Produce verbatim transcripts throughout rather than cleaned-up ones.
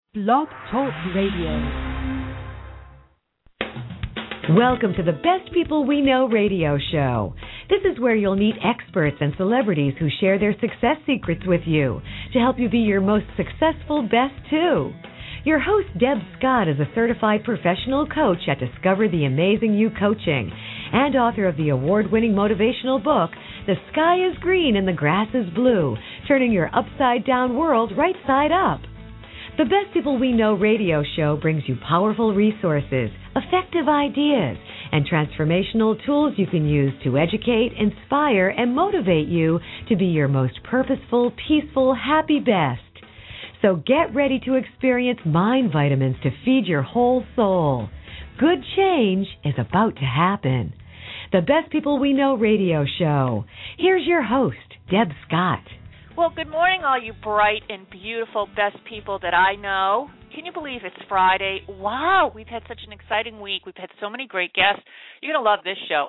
Blog Talk Radio. Welcome to the Best People We Know radio show. This is where you'll meet experts and celebrities who share their success secrets with you to help you be your most successful best too. Your host, Deb Scott, is a certified professional coach at Discover the Amazing You Coaching and author of the award-winning motivational book, The Sky is Green and the Grass is Blue, turning your upside-down world right side up. The Best People We Know radio show brings you powerful resources, effective ideas, and transformational tools you can use to educate, inspire, and motivate you to be your most purposeful, peaceful, happy best. So get ready to experience mind vitamins to feed your whole soul. Good change is about to happen. The Best People We Know radio show. Here's your host, Deb Scott. Well, good morning, all you bright and beautiful best people that I know. Can you believe it's Friday? Wow, we've had such an exciting week. We've had so many great guests. You're going to love this show.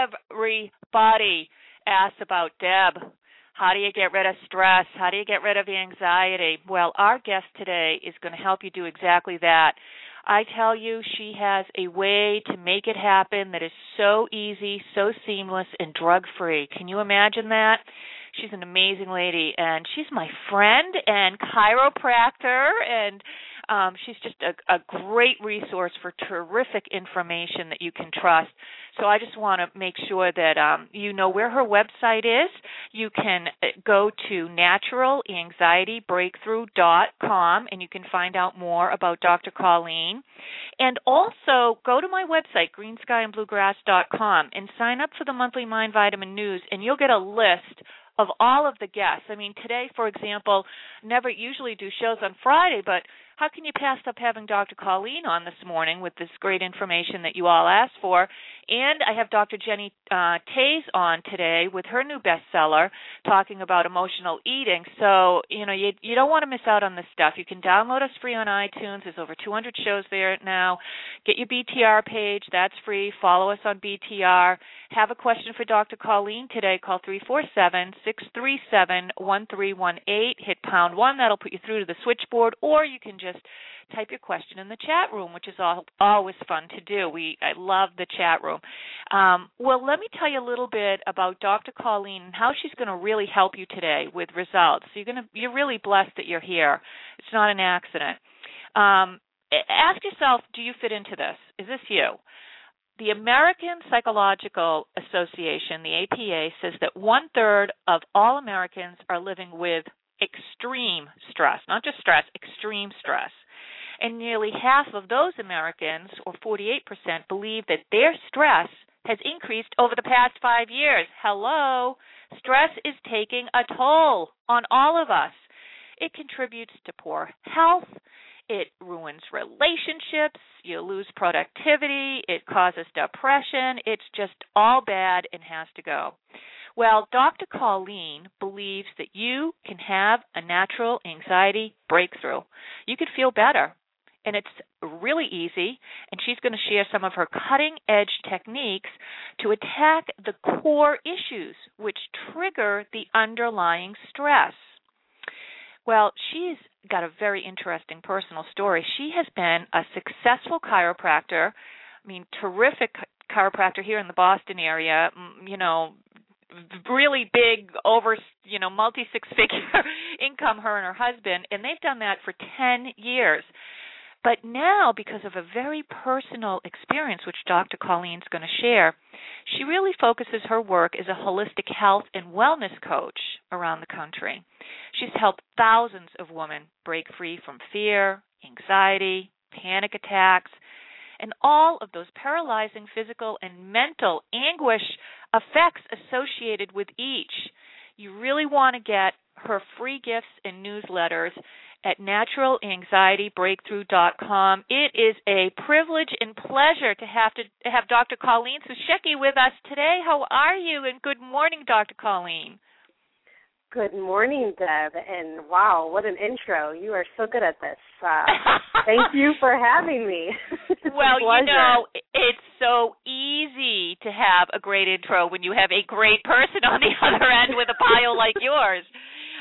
Everybody asks about Deb. How do you get rid of stress? How do you get rid of anxiety? Well, our guest today is going to help you do exactly that. I tell you, she has a way to make it happen that is so easy, so seamless, and drug-free. Can you imagine that? She's an amazing lady, and she's my friend and chiropractor, and um, she's just a, a great resource for terrific information that you can trust. So I just want to make sure that um, you know where her website is. You can go to natural anxiety breakthrough dot com, and you can find out more about Doctor Colleen. And also go to my website, green sky and bluegrass dot com, and sign up for the monthly Mind Vitamin News, and you'll get a list of all of the guests. I mean, today, for example, never usually do shows on Friday, but how can you pass up having Doctor Colleen on this morning with this great information that you all asked for? And I have Doctor Jenny uh, Tays on today with her new bestseller talking about emotional eating. So, you know, you, you don't want to miss out on this stuff. You can download us free on iTunes. There's over two hundred shows there now. Get your B T R page. That's free. Follow us on B T R. Have a question for Doctor Colleen today. Call three four seven, six three seven, one three one eight. Hit pound one. That'll put you through to the switchboard, or you can just type your question in the chat room, which is all, always fun to do. We I love the chat room. Um, well, let me tell you a little bit about Doctor Colleen and how she's going to really help you today with results. So you're going to you're really blessed that you're here. It's not an accident. Um, ask yourself, do you fit into this? Is this you? The American Psychological Association, the A P A, says that one-third of all Americans are living with extreme stress, not just stress, extreme stress. And nearly half of those Americans, or forty-eight percent, believe that their stress has increased over the past five years. Hello? Stress is taking a toll on all of us. It contributes to poor health. It ruins relationships. You lose productivity. It causes depression. It's just all bad and has to go. Well, Doctor Colleen believes that you can have a natural anxiety breakthrough. You could feel better, and it's really easy, and she's going to share some of her cutting-edge techniques to attack the core issues which trigger the underlying stress. Well, she's got a very interesting personal story. She has been a successful chiropractor, I mean, terrific chiropractor here in the Boston area, you know, really big, over, you know, multi-six-figure income, her and her husband, and they've done that for ten years. But now, because of a very personal experience, which Doctor Colleen's going to share, she really focuses her work as a holistic health and wellness coach around the country. She's helped thousands of women break free from fear, anxiety, panic attacks, and all of those paralyzing physical and mental anguish effects associated with each. You really want to get her free gifts and newsletters at natural anxiety breakthrough dot com. It is a privilege and pleasure to have to have Doctor Colleen Sushecki with us today. How are you? And good morning, Doctor Colleen. Good morning, Deb, and wow, what an intro. You are so good at this. Uh, thank you for having me. Well, you know, it's so easy to have a great intro when you have a great person on the other end with a bio like yours.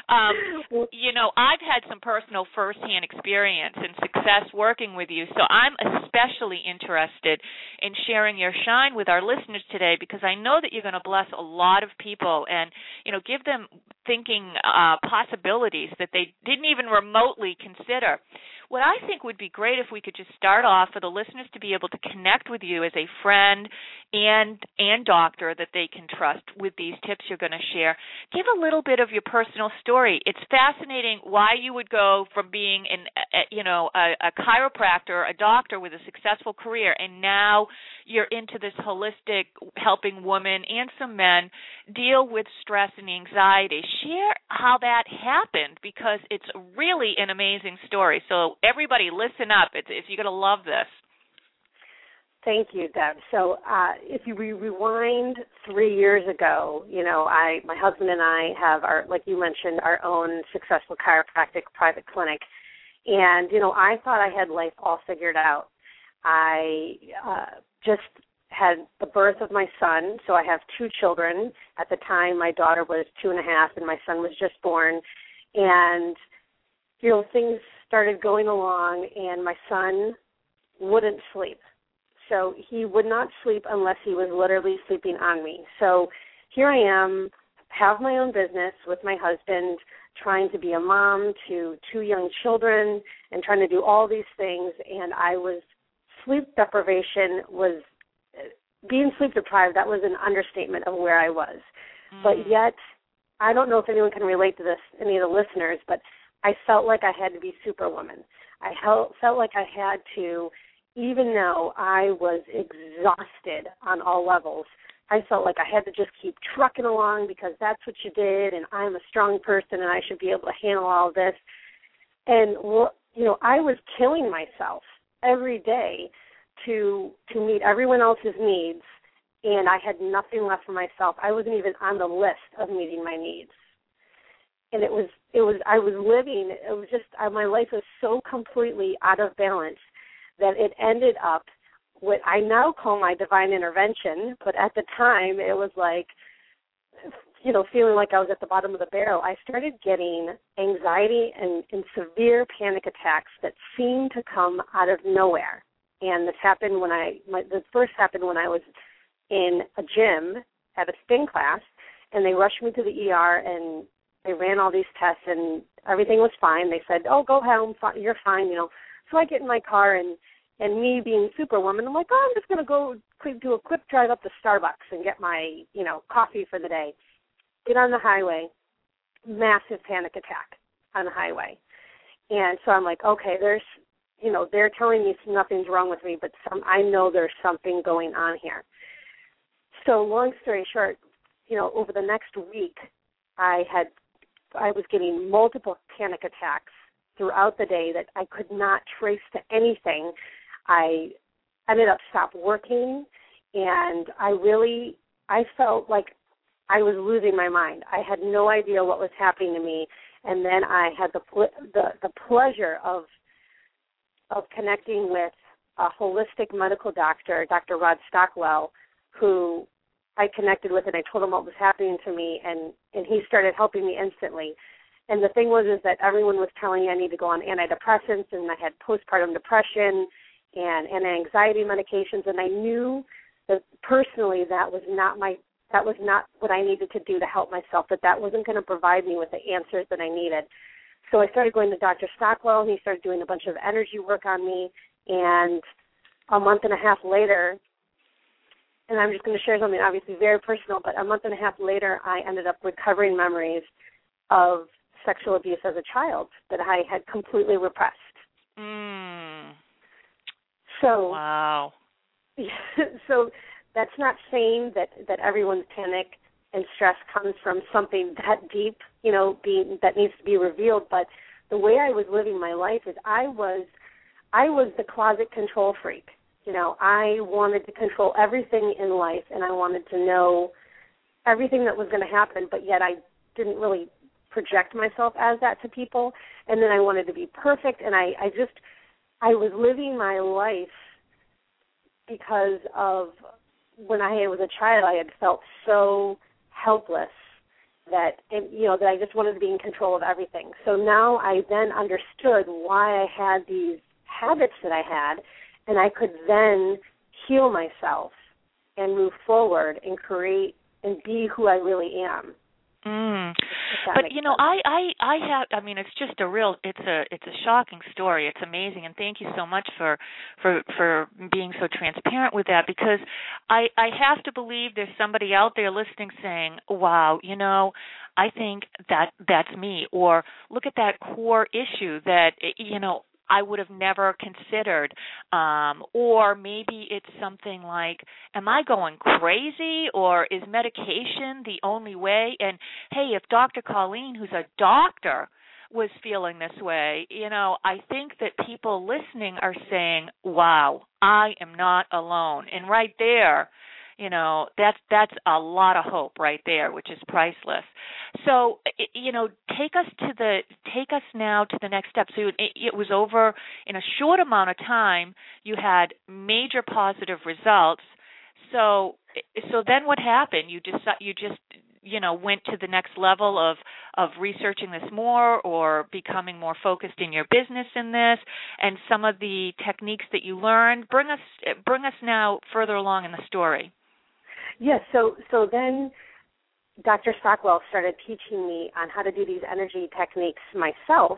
Um, you know, I've had some personal firsthand experience and success working with you, so I'm especially interested in sharing your shine with our listeners today because I know that you're going to bless a lot of people and, you know, give them thinking uh, possibilities that they didn't even remotely consider. What I think would be great if we could just start off for the listeners to be able to connect with you as a friend and and doctor that they can trust with these tips you're going to share. Give a little bit of your personal story. It's fascinating why you would go from being an a, you know a, a chiropractor, a doctor with a successful career, and now you're into this holistic helping women and some men deal with stress and anxiety. Share how that happened because it's really an amazing story. So everybody listen up. It's, it's, you're going to love this. Thank you, Deb. So uh, if you re- rewind three years ago, you know, I, my husband and I have, our, like you mentioned, our own successful chiropractic private clinic. And, you know, I thought I had life all figured out. I uh, just had the birth of my son, so I have two children. At the time, my daughter was two and a half, and my son was just born. And, you know, things started going along, and my son wouldn't sleep. So he would not sleep unless he was literally sleeping on me. So here I am, have my own business with my husband, trying to be a mom to two young children and trying to do all these things. And I was, sleep deprivation was, being sleep deprived, that was an understatement of where I was. Mm. But yet, I don't know if anyone can relate to this, any of the listeners, but I felt like I had to be Superwoman. I felt like I had to, even though I was exhausted on all levels, I felt like I had to just keep trucking along because that's what you did, and I'm a strong person, and I should be able to handle all of this. And, you know, I was killing myself every day to to meet everyone else's needs, and I had nothing left for myself. I wasn't even on the list of meeting my needs. And it was, it was, I was living, it was just, my life was so completely out of balance that it ended up what I now call my divine intervention, but at the time it was like, you know, feeling like I was at the bottom of the barrel. I started getting anxiety and, and severe panic attacks that seemed to come out of nowhere. And this happened when I, my, this first happened when I was in a gym at a spin class, and they rushed me to the E R, and they ran all these tests, and everything was fine. They said, oh, go home, you're fine, you know. So I get in my car, and, and me being Superwoman, I'm like, oh, I'm just going to go quick, do a quick drive up to Starbucks and get my, you know, coffee for the day. Get on the highway, massive panic attack on the highway. And so I'm like, okay, there's, you know, they're telling me nothing's wrong with me, but some, I know there's something going on here. So long story short, you know, over the next week, I had, I was getting multiple panic attacks throughout the day that I could not trace to anything. I ended up stopped working, and I really, I felt like I was losing my mind. I had no idea what was happening to me, and then I had the the, the pleasure of of connecting with a holistic medical doctor, Doctor Rod Stockwell, who I connected with, and I told him what was happening to me, and, and he started helping me instantly. And the thing was is that everyone was telling me I need to go on antidepressants, and I had postpartum depression and, and anxiety medications, and I knew that personally that was not my that was not what I needed to do to help myself, that that wasn't going to provide me with the answers that I needed. So I started going to Doctor Stockwell, and he started doing a bunch of energy work on me, and a month and a half later, and I'm just going to share something obviously very personal, but a month and a half later, I ended up recovering memories of sexual abuse as a child that I had completely repressed. Mm. So, wow. So that's not saying that, that everyone's panic and stress comes from something that deep, you know, being, that needs to be revealed. But the way I was living my life is I was, I was the closet control freak. You know, I wanted to control everything in life, and I wanted to know everything that was going to happen, but yet I didn't really project myself as that to people. And then I wanted to be perfect, and I, I just, I was living my life because of when I was a child, I had felt so helpless that, and, you know, that I just wanted to be in control of everything. So now I then understood why I had these habits that I had, and I could then heal myself and move forward and create and be who I really am. Mm. But you know, I, I, I have. I mean, it's just a real. It's a, it's a shocking story. It's amazing, and thank you so much for, for, for being so transparent with that. Because I, I have to believe there's somebody out there listening, saying, "Wow, you know, I think that that's me," or "Look at that core issue that you know." I would have never considered. Um, or maybe it's something like, am I going crazy, or is medication the only way? And, hey, if Doctor Colleen, who's a doctor, was feeling this way, you know, I think that people listening are saying, wow, I am not alone. And right there, you know, that's that's a lot of hope right there, which is priceless. So, you know, take us to the take us now to the next step. So it, it was over in a short amount of time. You had major positive results. So, so then what happened? You just you just you know went to the next level of of researching this more, or becoming more focused in your business in this, and some of the techniques that you learned. Bring us bring us now further along in the story. Yes, so so then Doctor Stockwell started teaching me on how to do these energy techniques myself,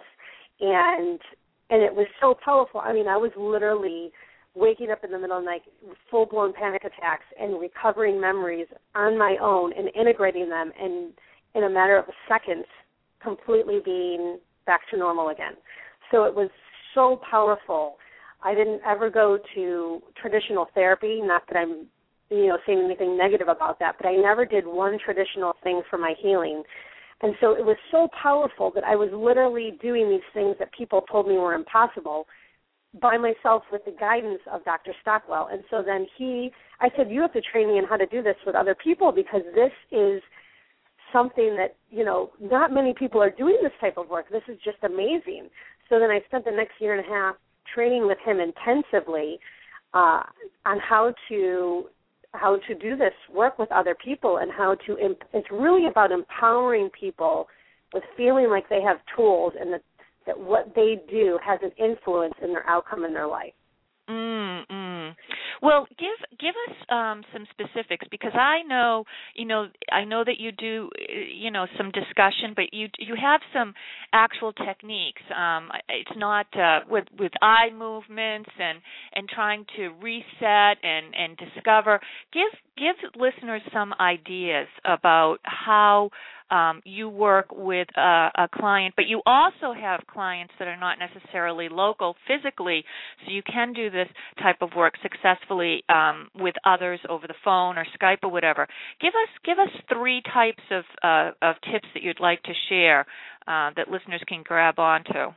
and and it was so powerful. I mean, I was literally waking up in the middle of the night, full-blown panic attacks, and recovering memories on my own and integrating them, and in a matter of seconds, completely being back to normal again. So it was so powerful. I didn't ever go to traditional therapy, not that I'm you know, saying anything negative about that, but I never did one traditional thing for my healing. And so it was so powerful that I was literally doing these things that people told me were impossible by myself with the guidance of Doctor Stockwell. And so then he, I said, you have to train me in how to do this with other people, because this is something that, you know, not many people are doing this type of work. This is just amazing. So then I spent the next year and a half training with him intensively uh, on how to how to do this work with other people, and how to, imp- it's really about empowering people with feeling like they have tools, and that, that what they do has an influence in their outcome in their life. Mm, mm. Well, give give us um, some specifics, because I know you know I know that you do you know some discussion, but you you have some actual techniques. Um, it's not uh, with with eye movements and, and trying to reset and, and discover. Give give listeners some ideas about how Um, you work with a, a client, but you also have clients that are not necessarily local physically, so you can do this type of work successfully um, with others over the phone or Skype or whatever. Give us give us three types of uh, of tips that you'd like to share uh, that listeners can grab onto.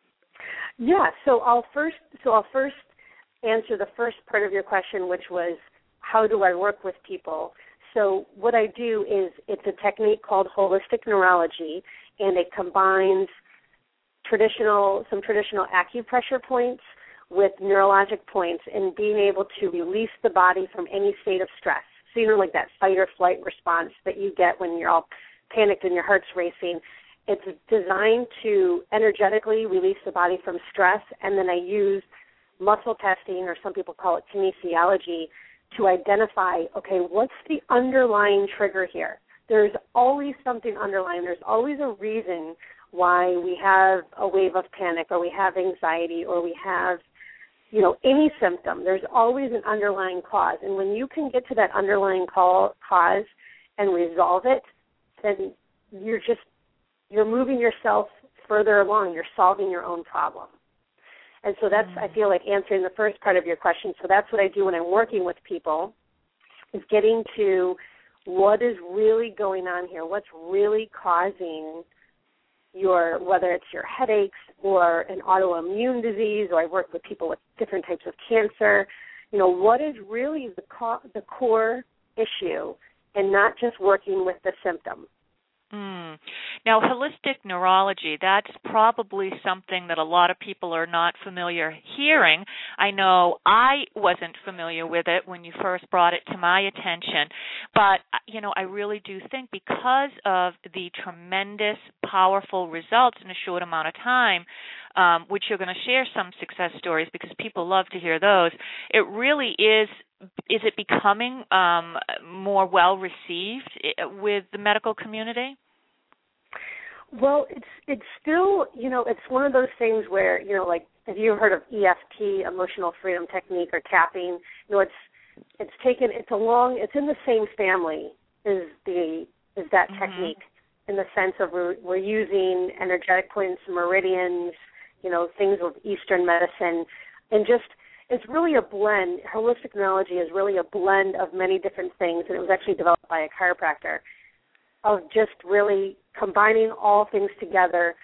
Yeah, so I'll first so I'll first answer the first part of your question, which was, how do I work with people? So what I do is, it's a technique called holistic neurology, and it combines traditional some traditional acupressure points with neurologic points, and being able to release the body from any state of stress. So, you know, like that fight or flight response that you get when you're all panicked and your heart's racing. It's designed to energetically release the body from stress, and then I use muscle testing, or some people call it kinesiology, to identify, okay, what's the underlying trigger here? There's always something underlying. There's always a reason why we have a wave of panic, or we have anxiety, or we have, you know, any symptom. There's always an underlying cause. And when you can get to that underlying cause and resolve it, then you're just, you're moving yourself further along. You're solving your own problem. And so that's, I feel like, answering the first part of your question. So that's what I do when I'm working with people, is getting to what is really going on here, what's really causing your, whether it's your headaches or an autoimmune disease, or I work with people with different types of cancer, you know, what is really the, co- the core issue, and not just working with the symptom. Mm. Now, holistic neurology, that's probably something that a lot of people are not familiar hearing. I know I wasn't familiar with it when you first brought it to my attention, but, you know, I really do think because of the tremendous, powerful results in a short amount of time, um, which you're going to share some success stories because people love to hear those, it really is. Is it becoming um, more well-received with the medical community? Well, it's it's still, you know, it's one of those things where, you know, like, have you heard of E F T, Emotional Freedom Technique, or tapping? You know, it's it's taken, it's a long, it's in the same family as the as that mm-hmm. technique, in the sense of we're, we're using energetic points, meridians, you know, things with Eastern medicine, and just, it's really a blend. Holistic neurology is really a blend of many different things, and it was actually developed by a chiropractor, of just really combining all things together.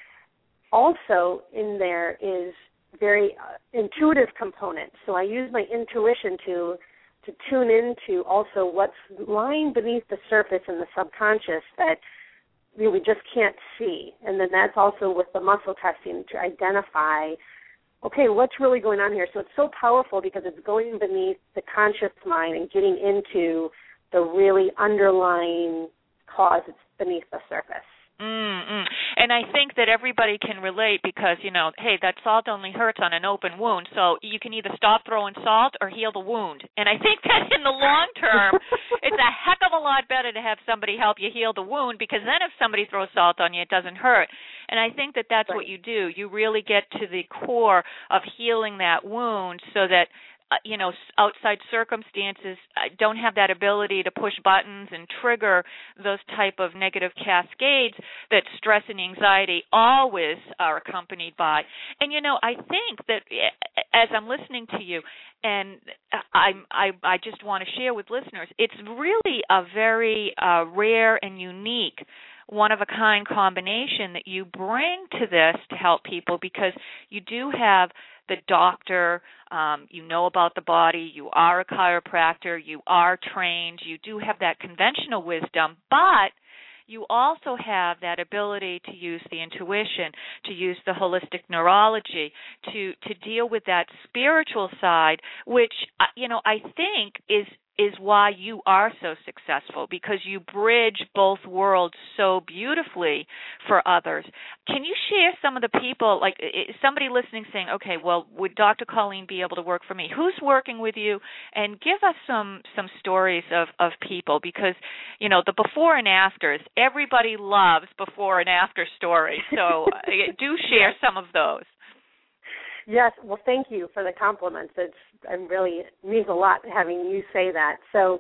Also in there is very uh, intuitive components. So I use my intuition to to tune into also what's lying beneath the surface in the subconscious that you know, we just can't see. And then that's also with the muscle testing to identify, okay, what's really going on here? So it's so powerful because it's going beneath the conscious mind and getting into the really underlying cause that's beneath the surface. Mm-mm. And I think that everybody can relate because, you know, hey, that salt only hurts on an open wound, so you can either stop throwing salt or heal the wound. And I think that in the long term, it's a heck of a lot better to have somebody help you heal the wound, because then if somebody throws salt on you, it doesn't hurt. And I think that that's right. What you do. You really get to the core of healing that wound so that Uh, you know, outside circumstances don't have that ability to push buttons and trigger those type of negative cascades that stress and anxiety always are accompanied by. And, you know, I think that as I'm listening to you, and I'm, I, I just want to share with listeners, it's really a very uh, rare and unique one-of-a-kind combination that you bring to this to help people, because you do have the doctor, um, you know about the body, you are a chiropractor, you are trained, you do have that conventional wisdom, but you also have that ability to use the intuition, to use the holistic neurology, to, to deal with that spiritual side, which, you know, I think is is why you are so successful, because you bridge both worlds so beautifully for others. Can you share some of the people, like somebody listening saying, okay, well, would Doctor Colleen be able to work for me? Who's working with you? And give us some, some stories of, of people, because, you know, the before and afters, everybody loves before and after stories. So do share some of those. Yes, well, thank you for the compliments. It's I'm really it means a lot having you say that. So,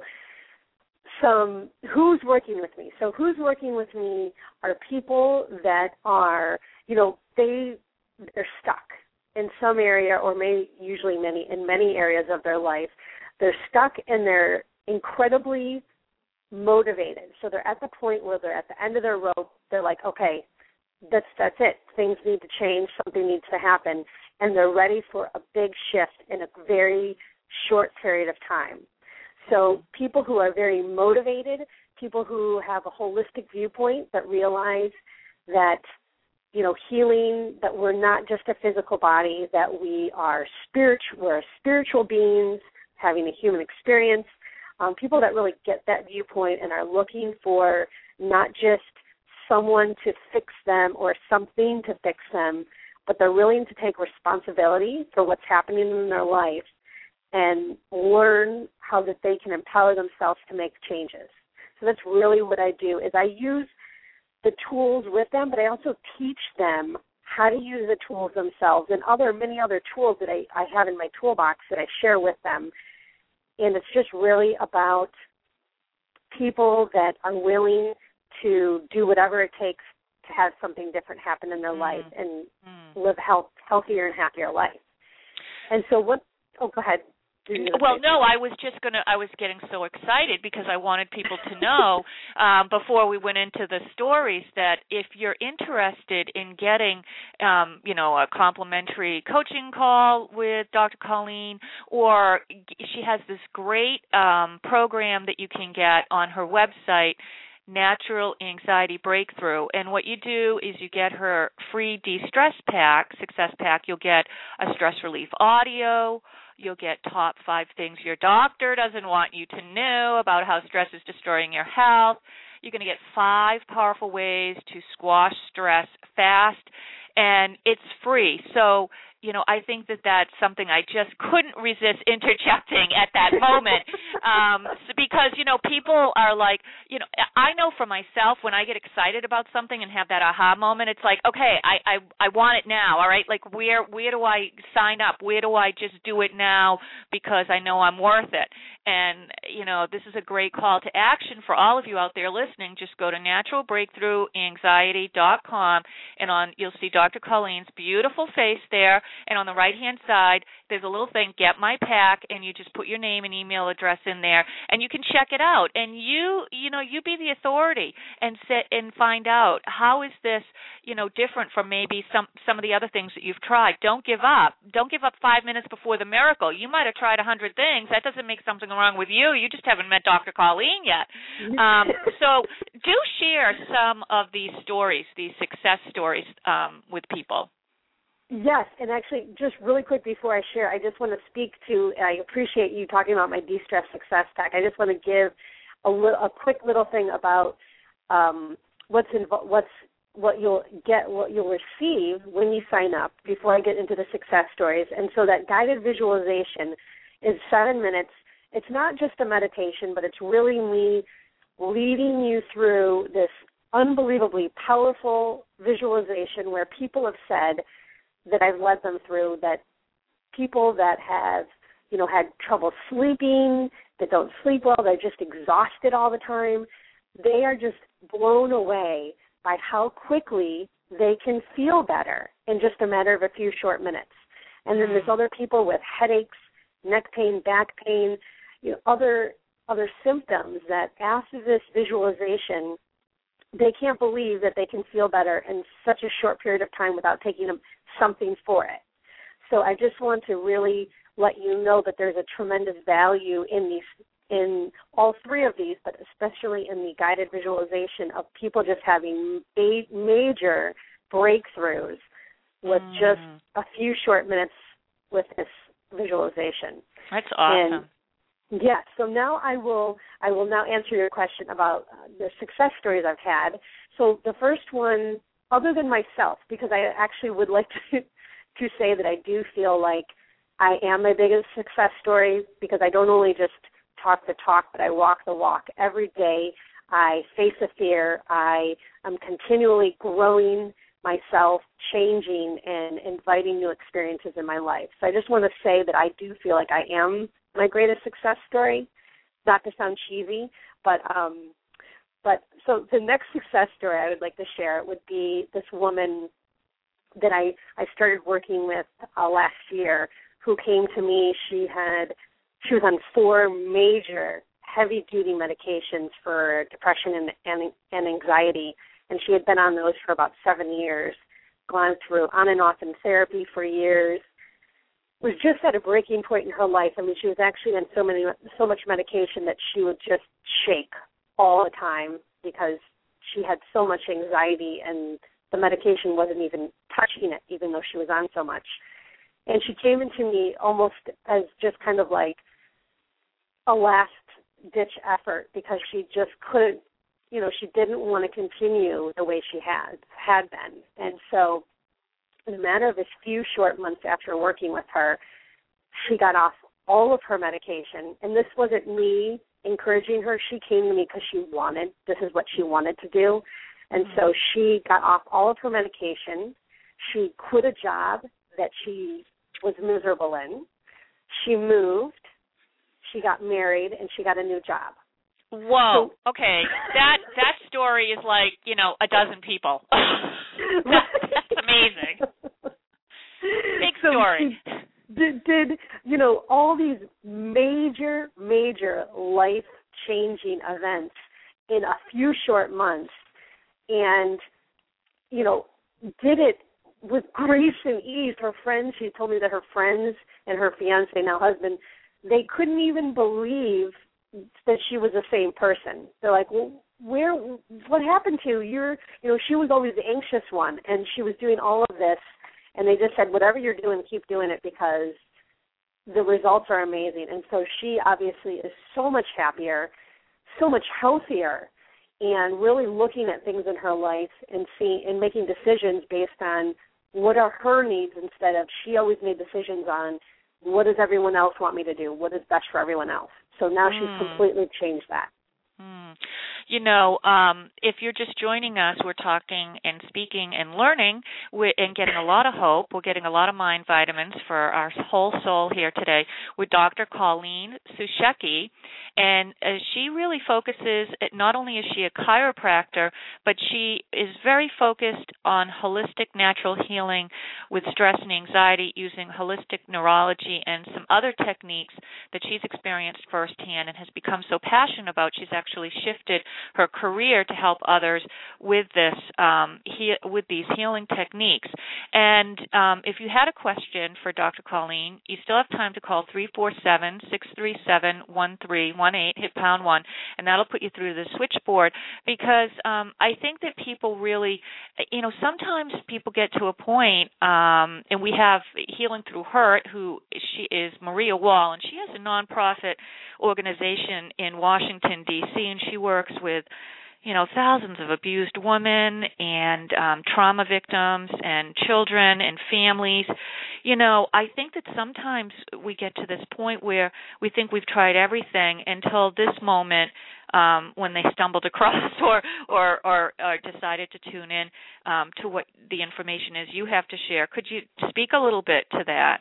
some who's working with me? So, who's working with me are people that are, you know, they they're stuck in some area, or maybe usually many in many areas of their life. They're stuck and they're incredibly motivated. So they're at the point where they're at the end of their rope. They're like, okay, that's that's it. Things need to change. Something needs to happen. And they're ready for a big shift in a very short period of time. So people who are very motivated, people who have a holistic viewpoint that realize that, you know, healing, that we're not just a physical body, that we are spiritual, we're spiritual beings having a human experience, um, people that really get that viewpoint and are looking for not just someone to fix them or something to fix them, but they're willing to take responsibility for what's happening in their life and learn how that they can empower themselves to make changes. So that's really what I do, is I use the tools with them, but I also teach them how to use the tools themselves and other many other tools that I, I have in my toolbox that I share with them. And it's just really about people that are willing to do whatever it takes to have something different happen in their mm. life and mm. live health, healthier and happier life. And so what, oh, go ahead. Well, no, I was just going to, I was getting so excited because I wanted people to know um, before we went into the stories that if you're interested in getting, um, you know, a complimentary coaching call with Doctor Colleen, or she has this great um, program that you can get on her website, Natural Anxiety Breakthrough. And what you do is you get her free de-stress pack, Success Pack. You'll get a stress relief audio. You'll get top five things your doctor doesn't want you to know about how stress is destroying your health. You're going to get five powerful ways to squash stress fast, and it's free. So, you know, I think that that's something I just couldn't resist interjecting at that moment um, because, you know, people are like, you know, I know for myself when I get excited about something and have that aha moment, it's like, okay, I, I, I want it now, all right? Like where where do I sign up? Where do I just do it now because I know I'm worth it? And, you know, this is a great call to action for all of you out there listening. Just go to natural breakthrough anxiety dot com and on you'll see Doctor Colleen's beautiful face there. And on the right-hand side, there's a little thing, Get My Pack, and you just put your name and email address in there, and you can check it out. And you, you know, you be the authority and sit and find out how is this, you know, different from maybe some some of the other things that you've tried. Don't give up. Don't give up five minutes before the miracle. You might have tried a hundred things. That doesn't make something wrong with you. You just haven't met Doctor Colleen yet. Um, so do share some of these stories, these success stories um, with people. Yes, and actually, just really quick before I share, I just want to speak to, I appreciate you talking about my De-Stress Success Pack. I just want to give a, little, a quick little thing about um, what's invo- what's what you'll get, what you'll receive when you sign up before I get into the success stories. And so that guided visualization is seven minutes. It's not just a meditation, but it's really me leading you through this unbelievably powerful visualization where people have said that I've led them through, that people that have, you know, had trouble sleeping, that don't sleep well, they're just exhausted all the time, they are just blown away by how quickly they can feel better in just a matter of a few short minutes. And then there's other people with headaches, neck pain, back pain, you know, other other symptoms that after this visualization, they can't believe that they can feel better in such a short period of time without taking something for it. So I just want to really let you know that there's a tremendous value in these, in all three of these, but especially in the guided visualization of people just having a major breakthroughs with mm. just a few short minutes with this visualization. That's awesome. And yes, so now I will I will now answer your question about uh, the success stories I've had. So the first one, other than myself, because I actually would like to to say that I do feel like I am my biggest success story because I don't only just talk the talk, but I walk the walk. Every day I face a fear. I am continually growing myself, changing, and inviting new experiences in my life. So I just want to say that I do feel like I am my greatest success story, not to sound cheesy, but um, but so the next success story I would like to share would be this woman that I, I started working with uh, last year who came to me. She had she was on four major heavy-duty medications for depression and, and, and anxiety, and she had been on those for about seven years, gone through on and off in therapy for years, was just at a breaking point in her life. I mean, she was actually on so many, so much medication that she would just shake all the time because she had so much anxiety and the medication wasn't even touching it, even though she was on so much. And she came into me almost as just kind of like a last-ditch effort because she just couldn't, you know, she didn't want to continue the way she had had been. And so in a matter of a few short months after working with her, she got off all of her medication. And this wasn't me encouraging her. She came to me because she wanted, this is what she wanted to do. And mm-hmm. so she got off all of her medication. She quit a job that she was miserable in. She moved. She got married, and she got a new job. Whoa. So, okay. That that story is like, you know, a dozen people. That's amazing. Big so story. Did, did, you know, all these major, major life-changing events in a few short months and, you know, did it with grace and ease. Her friends, she told me that her friends and her fiancé, now husband, they couldn't even believe that she was the same person. They're like, well, where, what happened to you're, you know, she was always the anxious one, and she was doing all of this, and they just said, whatever you're doing, keep doing it because the results are amazing. And so she obviously is so much happier, so much healthier, and really looking at things in her life and seeing and making decisions based on what are her needs instead of she always made decisions on what does everyone else want me to do, what is best for everyone else. So now mm. she's completely changed that. Mm. You know, um, if you're just joining us, we're talking and speaking and learning and getting a lot of hope. We're getting a lot of mind vitamins for our whole soul here today with Doctor Colleen Sushecki. And uh, she really focuses, not only is she a chiropractor, but she is very focused on holistic natural healing with stress and anxiety using holistic neurology and some other techniques that she's experienced firsthand and has become so passionate about. She's actually shifted her career to help others with this, um, he, with these healing techniques. And um, if you had a question for Doctor Colleen, you still have time to call three four seven, six three seven, one three one eight, hit pound one, and that'll put you through the switchboard because um, I think that people really, you know, sometimes people get to a point, um, and we have Healing Through Hurt, who she is Maria Wall, and she has a nonprofit organization in Washington, D C, and she works with, you know, thousands of abused women and um, trauma victims and children and families. You know, I think that sometimes we get to this point where we think we've tried everything until this moment um, when they stumbled across or, or, or, or decided to tune in um, to what the information is you have to share. Could you speak a little bit to that?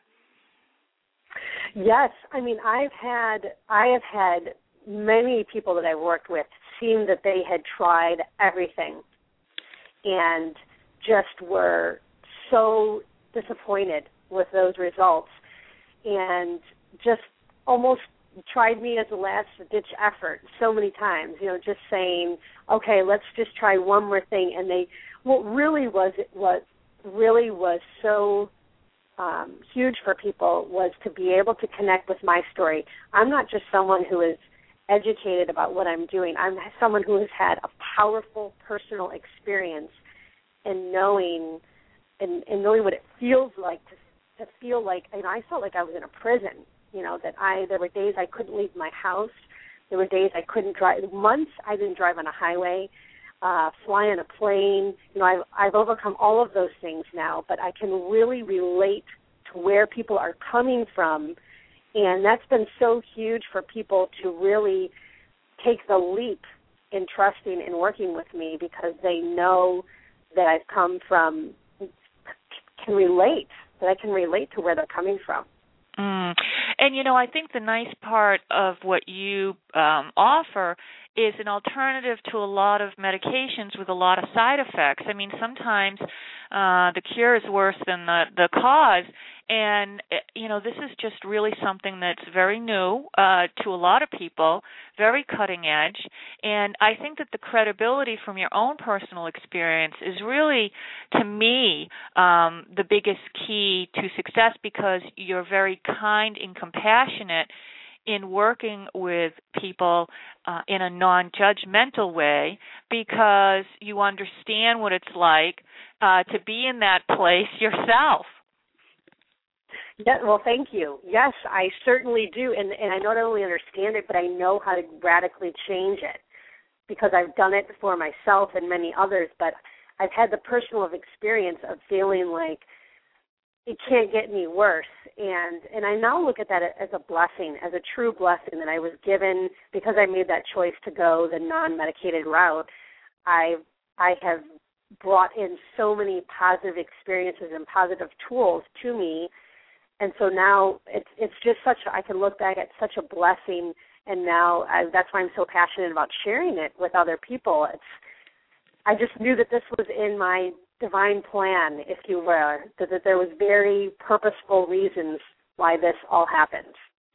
Yes. I mean, I've had, I have had many people that I've worked with seem that they had tried everything and just were so disappointed with those results and just almost tried me as a last-ditch effort so many times, you know, just saying, okay, let's just try one more thing. And they, what really was, what really was so um, huge for people was to be able to connect with my story. I'm not just someone who is educated about what I'm doing. I'm someone who has had a powerful personal experience in knowing and, and knowing what it feels like to, to feel like, you know, I felt like I was in a prison, you know, that I, there were days I couldn't leave my house. There were days I couldn't drive, months I didn't drive on a highway, uh, fly on a plane. You know, I've, I've overcome all of those things now, but I can really relate to where people are coming from. And that's been so huge for people to really take the leap in trusting and working with me because they know that I've come from, can relate, that I can relate to where they're coming from. Mm. And, you know, I think the nice part of what you um, offer is an alternative to a lot of medications with a lot of side effects. I mean, sometimes uh, the cure is worse than the, the cause. And, you know, this is just really something that's very new uh, to a lot of people, very cutting edge. And I think that the credibility from your own personal experience is really, to me, um, the biggest key to success because you're very kind and compassionate in working with people uh, in a non-judgmental way because you understand what it's like uh, to be in that place yourself. Yeah, well, thank you. Yes, I certainly do, and, and I not only understand it, but I know how to radically change it because I've done it for myself and many others, but I've had the personal experience of feeling like it can't get any worse, and, and I now look at that as a blessing, as a true blessing that I was given because I made that choice to go the non-medicated route. I I have brought in so many positive experiences and positive tools to me. And so now it's it's just such a, I can look back at such a blessing, and now I, that's why I'm so passionate about sharing it with other people. It's I just knew that this was in my divine plan, if you will, that, that there was very purposeful reasons why this all happened.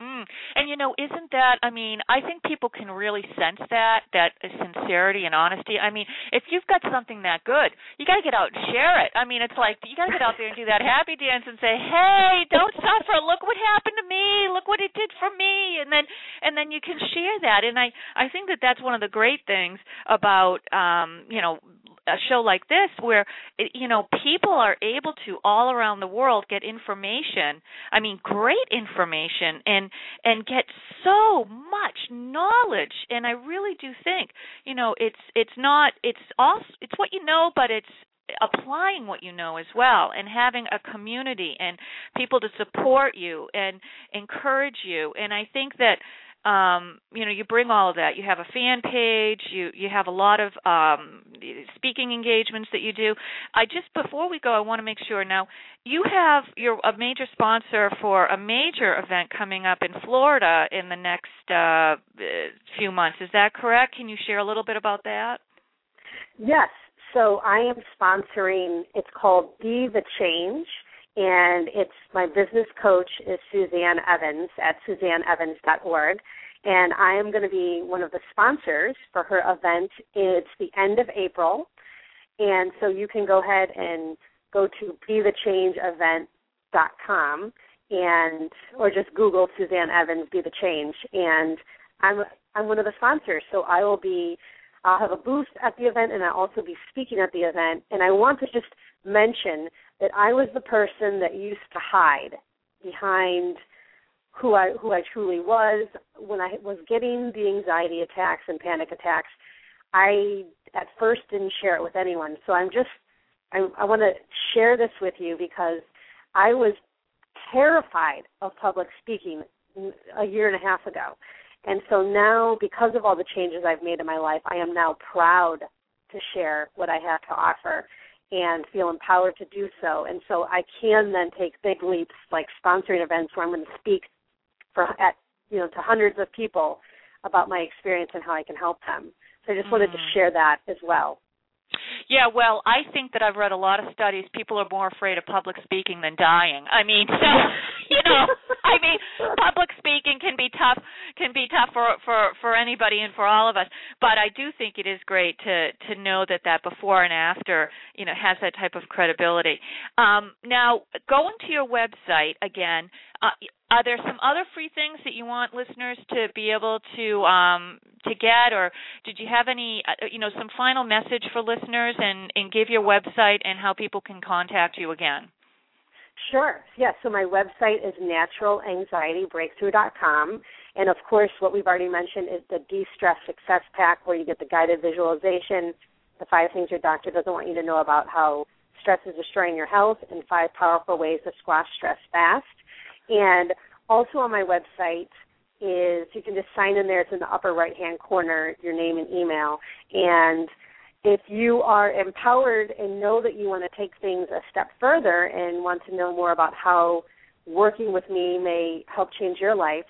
Mm. And, you know, isn't that, I mean, I think people can really sense that, that sincerity and honesty. I mean, if you've got something that good, you got to get out and share it. I mean, it's like you got to get out there and do that happy dance and say, hey, don't suffer. Look what happened to me. Look what it did for me. And then and then you can share that. And I, I think that that's one of the great things about, um, you know, a show like this where, you know, people are able to all around the world get information, I mean, great information, and and get so much knowledge. And I really do think, you know, it's it's not, it's also, it's what you know, but it's applying what you know as well, and having a community and people to support you and encourage you. And I think that, Um, you know, you bring all of that. You have a fan page. You you have a lot of um, speaking engagements that you do. I just before we go, I want to make sure. Now, you have you're a major sponsor for a major event coming up in Florida in the next uh, few months. Is that correct? Can you share a little bit about that? Yes. So I am sponsoring. It's called Be the Change. And it's my business coach is Suzanne Evans at suzanne evans dot org. And I am going to be one of the sponsors for her event. It's the end of April. And so you can go ahead and go to be the change event dot com and or just Google Suzanne Evans, Be the Change. And I'm I'm one of the sponsors. So I will be I'll have a booth at the event, and I'll also be speaking at the event. And I want to just mention that I was the person that used to hide behind who I who I truly was. When I was getting the anxiety attacks and panic attacks, I at first didn't share it with anyone. So I'm just, I, I want to share this with you because I was terrified of public speaking a year and a half ago. And so now, because of all the changes I've made in my life, I am now proud to share what I have to offer and feel empowered to do so. And so I can then take big leaps, like sponsoring events where I'm going to speak for at you know to hundreds of people about my experience and how I can help them. So I just wanted mm. to share that as well. Yeah, well, I think that I've read a lot of studies. People are more afraid of public speaking than dying. I mean, so, you know, I mean, public speaking can be tough, can be tough for, for, for anybody and for all of us. But I do think it is great to, to know that that before and after, you know, has that type of credibility. Um, now, going to your website again, uh, are there some other free things that you want listeners to be able to um, to get, or did you have any, uh, you know, some final message for listeners and, and give your website and how people can contact you again? Sure. Yes. So my website is natural anxiety breakthrough dot com. And, of course, what we've already mentioned is the De-Stress Success Pack, where you get the guided visualization, the five things your doctor doesn't want you to know about how stress is destroying your health, and five powerful ways to squash stress fast. And also on my website is you can just sign in there. It's in the upper right-hand corner, your name and email. And if you are empowered and know that you want to take things a step further and want to know more about how working with me may help change your life,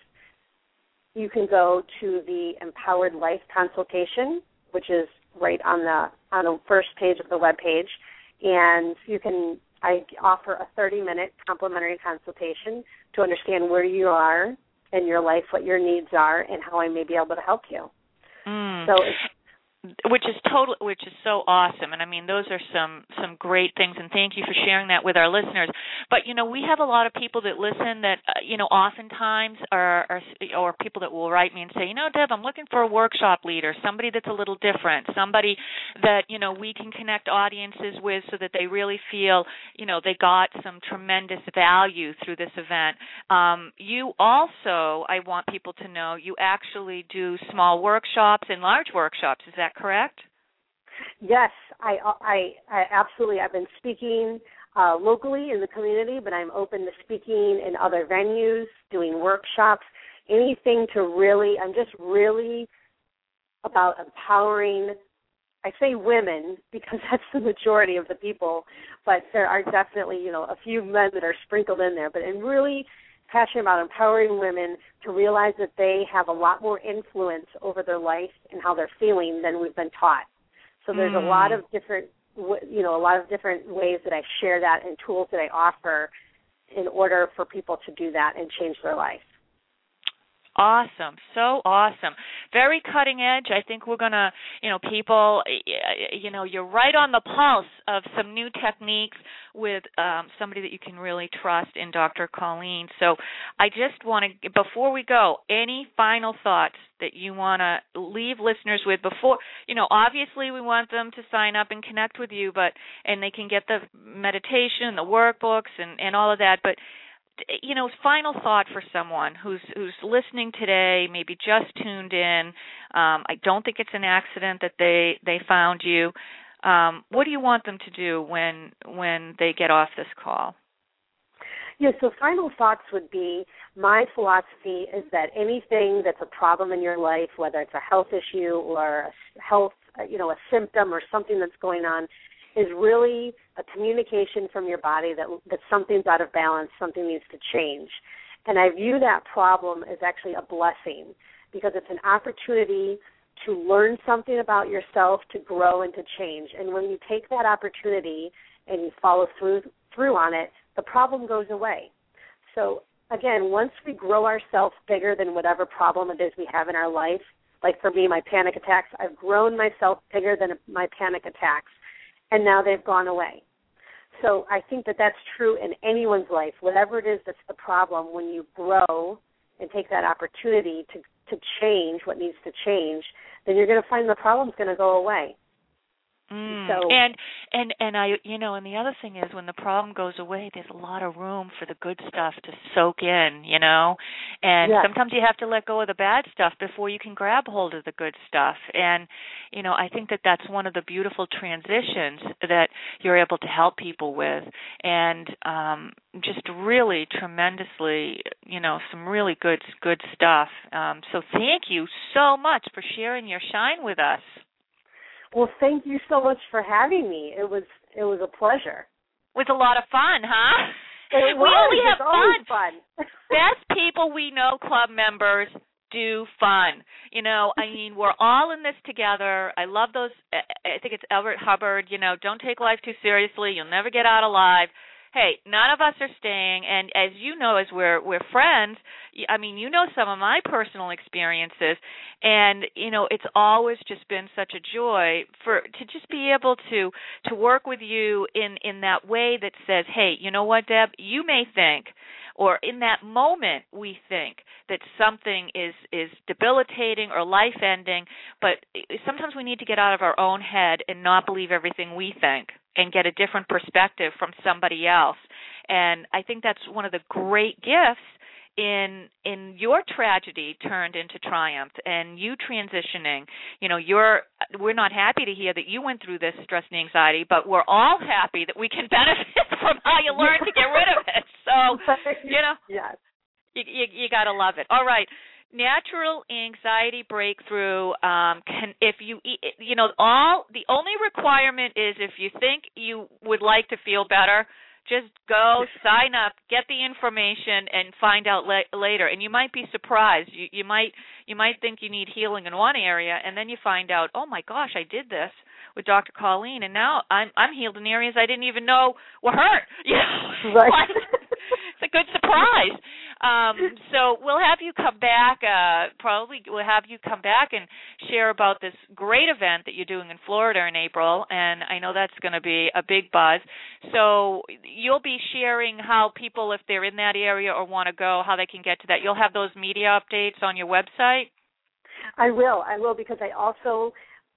you can go to the Empowered Life Consultation, which is right on the on the first page of the web page. And you can I offer a thirty-minute complimentary consultation to understand where you are in your life, what your needs are, and how I may be able to help you. Mm. So it's Which is total, which is so awesome, and I mean those are some some great things, and thank you for sharing that with our listeners. But you know, we have a lot of people that listen that uh, you know oftentimes are, are or people that will write me and say, you know, Deb, I'm looking for a workshop leader, somebody that's a little different, somebody that you know we can connect audiences with, so that they really feel you know they got some tremendous value through this event. Um, you also, I want people to know, you actually do small workshops and large workshops. Is that correct? Yes, I, I, I absolutely. I've been speaking uh, locally in the community, but I'm open to speaking in other venues, doing workshops, anything to really, I'm just really about empowering, I say women because that's the majority of the people, but there are definitely, you know, a few men that are sprinkled in there, but I'm really passionate about empowering women to realize that they have a lot more influence over their life and how they're feeling than we've been taught. So there's mm. a lot of different, you know, a lot of different ways that I share that and tools that I offer in order for people to do that and change their life. Awesome. So awesome. Very cutting edge. I think we're going to, you know, people, you know, you're right on the pulse of some new techniques with um, somebody that you can really trust in Doctor Colleen. So I just want to, before we go, any final thoughts that you want to leave listeners with before, you know, obviously we want them to sign up and connect with you, but, and they can get the meditation, the workbooks and, and all of that, but you know, final thought for someone who's who's listening today, maybe just tuned in. Um, I don't think it's an accident that they, they found you. Um, what do you want them to do when when they get off this call? Yeah, so final thoughts would be, my philosophy is that anything that's a problem in your life, whether it's a health issue or a health, you know, a symptom or something that's going on, is really a communication from your body that that something's out of balance, something needs to change. And I view that problem as actually a blessing, because it's an opportunity to learn something about yourself, to grow and to change. And when you take that opportunity and you follow through through on it, the problem goes away. So again, once we grow ourselves bigger than whatever problem it is we have in our life, like for me, my panic attacks, I've grown myself bigger than my panic attacks. And now they've gone away. So I think that that's true in anyone's life. Whatever it is that's the problem, when you grow and take that opportunity to, to change what needs to change, then you're going to find the problem's going to go away. Mm. So, and and and I, you know, and the other thing is, when the problem goes away, there's a lot of room for the good stuff to soak in, you know. And yes. sometimes you have to let go of the bad stuff before you can grab hold of the good stuff. And you know, I think that that's one of the beautiful transitions that you're able to help people with, and um, just really tremendously, you know, some really good good stuff. Um, so thank you so much for sharing your shine with us. Well, thank you so much for having me. It was it was a pleasure. It was a lot of fun, huh? It we was. only have it's fun. fun. Best people we know, club members, do fun. You know, I mean, we're all in this together. I love those. I think it's Elbert Hubbard. You know, don't take life too seriously. You'll never get out alive. Hey, none of us are staying, and as you know, as we're we're friends, I mean, you know some of my personal experiences, and you know, it's always just been such a joy for to just be able to to work with you in in that way that says, hey, you know what, Deb, you may think, or in that moment we think that something is is debilitating or life-ending, but sometimes we need to get out of our own head and not believe everything we think, and get a different perspective from somebody else. And I think that's one of the great gifts in in your tragedy turned into triumph, and you transitioning. You know, you're we're not happy to hear that you went through this stress and anxiety, but we're all happy that we can benefit from how you learned to get rid of it. So, you know, yes. you, you, you got to love it. All right. Natural anxiety breakthrough. Um, can if you you know all the only requirement is if you think you would like to feel better, just go sign up, get the information, and find out la- later. And you might be surprised. You you might you might think you need healing in one area, and then you find out, oh my gosh, I did this with Doctor Colleen, and now I'm I'm healed in areas I didn't even know were hurt. You know, Right. like, it's a good surprise. Um, so we'll have you come back. Uh, probably we'll have you come back and share about this great event that you're doing in Florida in April, and I know that's going to be a big buzz. So you'll be sharing how people, if they're in that area or want to go, how they can get to that. You'll have those media updates on your website? I will. I will, because I also,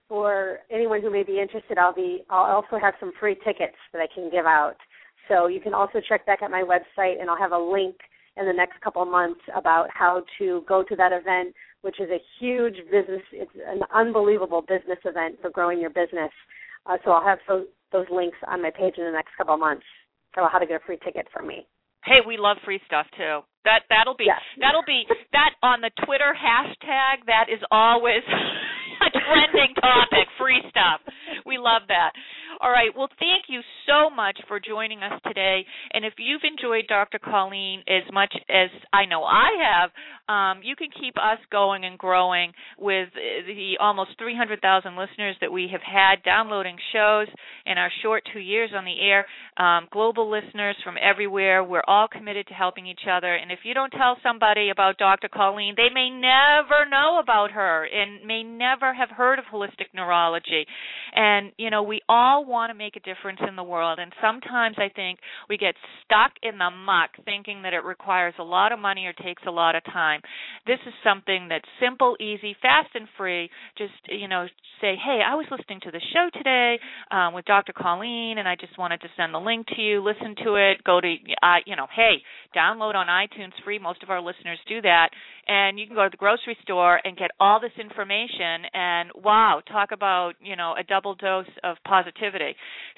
for anyone who may be interested, I'll be. I'll also have some free tickets that I can give out. So you can also check back at my website, and I'll have a link in the next couple of months about how to go to that event, which is a huge business. It's an unbelievable business event for growing your business. Uh, so I'll have those, those links on my page in the next couple of months about how to get a free ticket from me. Hey, we love free stuff too. That that'll be yes. that'll be that on the Twitter hashtag. That is always a trending topic. Free stuff. We love that. All right. Well, thank you so much for joining us today. And if you've enjoyed Doctor Colleen as much as I know I have, um, you can keep us going and growing with the almost three hundred thousand listeners that we have had downloading shows in our short two years on the air, um, global listeners from everywhere. We're all committed to helping each other. And if you don't tell somebody about Doctor Colleen, they may never know about her and may never have heard of holistic neurology. And, you know, we all want to make a difference in the world. And sometimes I think we get stuck in the muck thinking that it requires a lot of money or takes a lot of time. This is something that's simple, easy, fast, and free. Just, you know, say, hey, I was listening to the show today um, with Doctor Colleen, and I just wanted to send the link to you. Listen to it. Go to, uh, you know, hey, download on iTunes free. Most of our listeners do that. And you can go to the grocery store and get all this information. And, wow, talk about, you know, a double dose of positivity.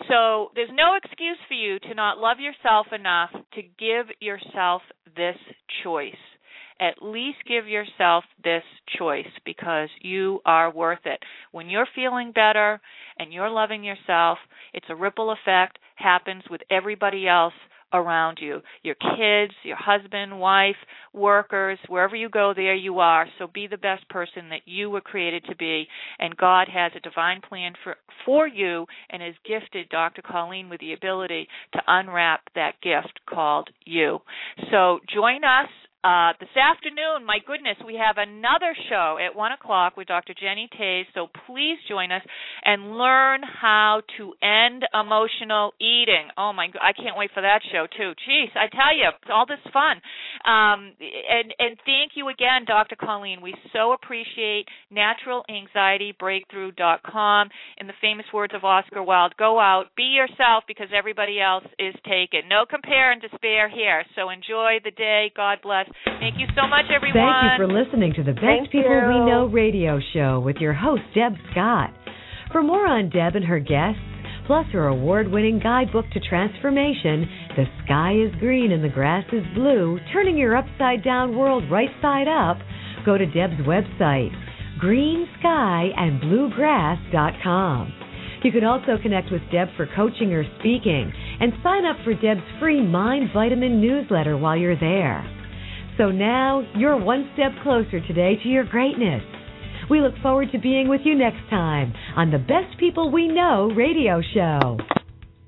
So there's no excuse for you to not love yourself enough to give yourself this choice. At least give yourself this choice because you are worth it. When you're feeling better and you're loving yourself, it's a ripple effect, happens with everybody else around you, your kids, your husband, wife, workers, wherever you go, there you are. So be the best person that you were created to be, and God has a divine plan for, for you and has gifted Doctor Colleen with the ability to unwrap that gift called you. So join us Uh, this afternoon. My goodness, we have another show at one o'clock with Doctor Jenny Tays, so please join us and learn how to end emotional eating. Oh, my God, I can't wait for that show, too. Jeez, I tell you, it's all this fun. Um, and, and thank you again, Doctor Colleen. We so appreciate natural anxiety breakthrough dot com. In the famous words of Oscar Wilde, go out, be yourself because everybody else is taken. No compare and despair here. So enjoy the day. God bless. Thank you so much, everyone. Thank you for listening to the Best Thank People you. We Know radio show with your host, Deb Scott. For more on Deb and her guests, plus her award-winning guidebook to transformation, The Sky is Green and the Grass is Blue, Turning Your Upside-Down World Right Side Up, go to Deb's website, green sky and blue grass dot com. You can also connect with Deb for coaching or speaking and sign up for Deb's free Mind Vitamin newsletter while you're there. So now you're one step closer today to your greatness. We look forward to being with you next time on the Best People We Know radio show.